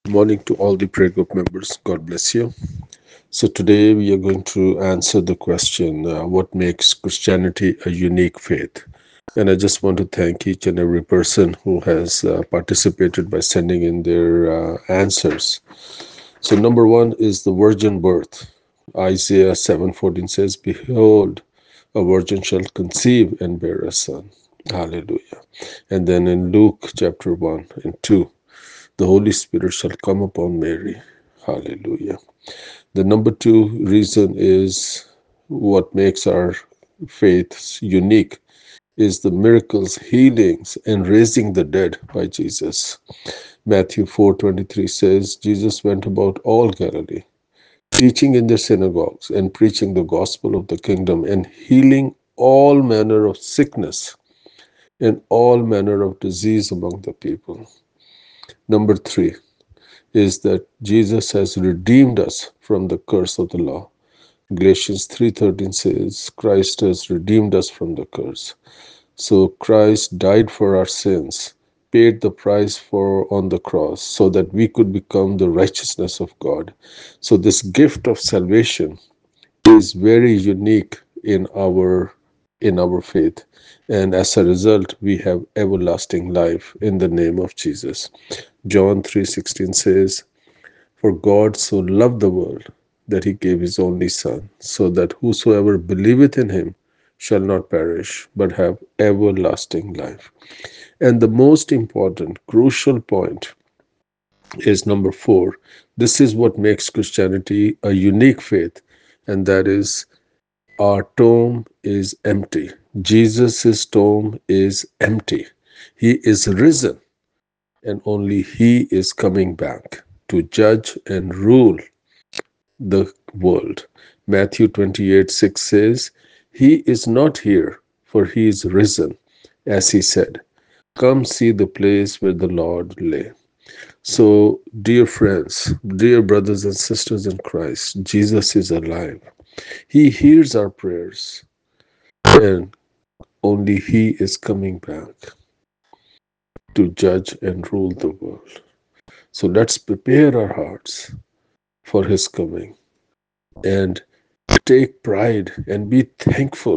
Good morning to all the prayer group members. God bless you. So, today we are going to answer the question what makes Christianity a unique faith? And I just want to thank each and every person who has participated by sending in their answers. So, number one is the virgin birth. Isaiah 7:14 says, "Behold, a virgin shall conceive and bear a son." Hallelujah. And then in Luke chapter 1 and 2, the Holy Spirit shall come upon Mary. Hallelujah. The number two reason is what makes our faith unique is the miracles, healings, and raising the dead by Jesus. Matthew 4:23 says, Jesus went about all Galilee, teaching in their synagogues and preaching the gospel of the kingdom and healing all manner of sickness and all manner of disease among the people. Number three is that Jesus has redeemed us from the curse of the law. Galatians 3:13 says, Christ has redeemed us from the curse. So Christ died for our sins, paid the price for on the cross so that we could become the righteousness of God. So this gift of salvation is very unique in our faith, and as a result we have everlasting life in the name of Jesus. John 3:16 says, for God so loved the world that he gave his only Son, so that whosoever believeth in him shall not perish, but have everlasting life. And the most important, crucial point is number four. This is what makes Christianity a unique faith, and that is our tomb is empty. Jesus' tomb is empty. He is risen, and only he is coming back to judge and rule the world. Matthew 28:6 says, he is not here, for he is risen, as he said. Come see the place where the Lord lay. So, dear friends, dear brothers and sisters in Christ, Jesus is alive. He hears our prayers, and only he is coming back to judge and rule the world. So let's prepare our hearts for his coming and take pride and be thankful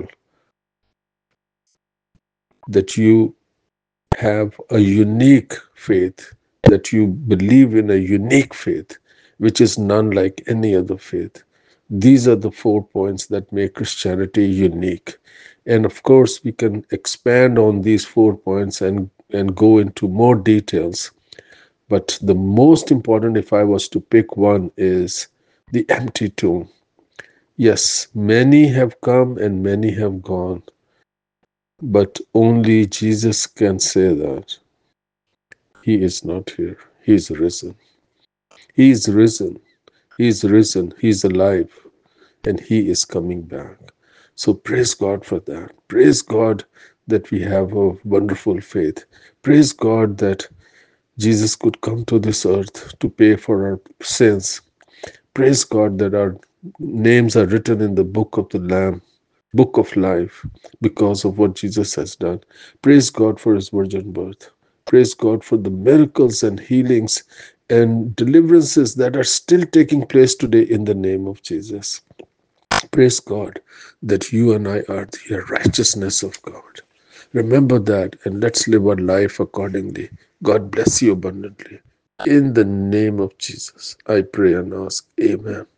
that you have a unique faith, that you believe in a unique faith, which is none like any other faith. These are the 4 points that make Christianity unique. And of course, we can expand on these 4 points and go into more details. But the most important, if I was to pick one, is the empty tomb. Yes, many have come and many have gone, but only Jesus can say that he is not here. He is risen. He is risen. He is risen. He is alive, and he is coming back. So praise God for that. Praise God that we have a wonderful faith. Praise God that Jesus could come to this earth to pay for our sins. Praise God that our names are written in the book of the Lamb, book of life, because of what Jesus has done. Praise God for his virgin birth. Praise God for the miracles and healings and deliverances that are still taking place today in the name of Jesus. Praise God that you and I are the righteousness of God. Remember that, and let's live our life accordingly. God bless you abundantly. In the name of Jesus, I pray and ask, Amen.